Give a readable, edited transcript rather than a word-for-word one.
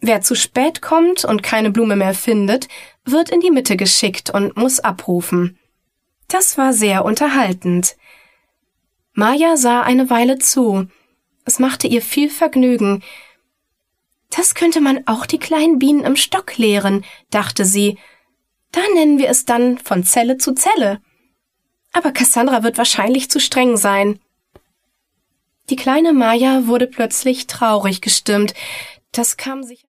Wer zu spät kommt und keine Blume mehr findet, wird in die Mitte geschickt und muss abrufen. Das war sehr unterhaltend. Maja sah eine Weile zu. Es machte ihr viel Vergnügen. Das könnte man auch die kleinen Bienen im Stock lehren, dachte sie. Da nennen wir es dann von Zelle zu Zelle. Aber Cassandra wird wahrscheinlich zu streng sein. Die kleine Maja wurde plötzlich traurig gestimmt. Das kam sicher